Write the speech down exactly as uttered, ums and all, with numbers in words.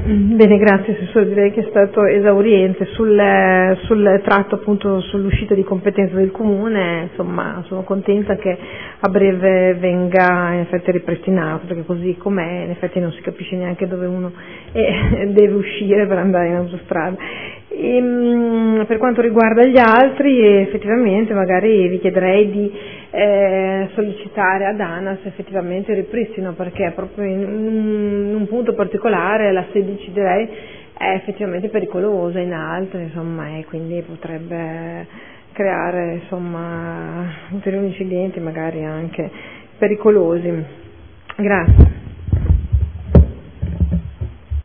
Bene, grazie Assessore, direi che è stato esauriente sul, sul tratto appunto sull'uscita di competenza del Comune. Insomma, sono contenta che a breve venga in effetti ripristinato, perché così com'è in effetti non si capisce neanche dove uno è, deve uscire per andare in autostrada. E, mh, per quanto riguarda gli altri, effettivamente magari vi chiederei di eh, sollecitare ad ANAS effettivamente il ripristino, perché proprio in, in un punto particolare, la sedici direi, è effettivamente pericolosa, in altre insomma, e quindi potrebbe creare insomma ulteriori incidenti magari anche pericolosi. Grazie.